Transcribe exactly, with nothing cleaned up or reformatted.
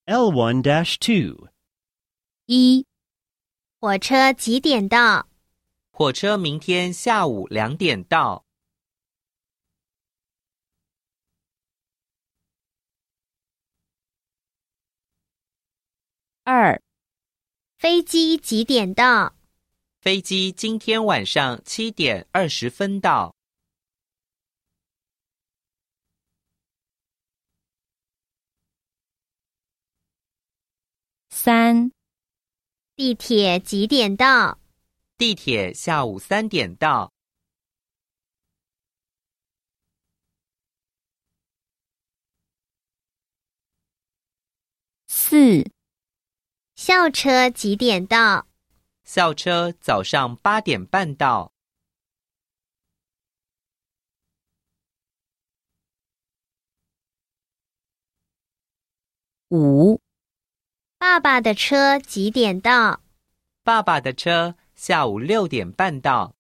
L one dash two. 一、火车几点到？ 火车明天下午两点到。 二、飞机几点到？ 飞机今天晚上七点二十分到。 三、地铁几点到？ 地铁下午三点到。 四、校车几点到？ 校车早上八点半到。 五、爸爸的车几点到？ 爸爸的车下午六点半到。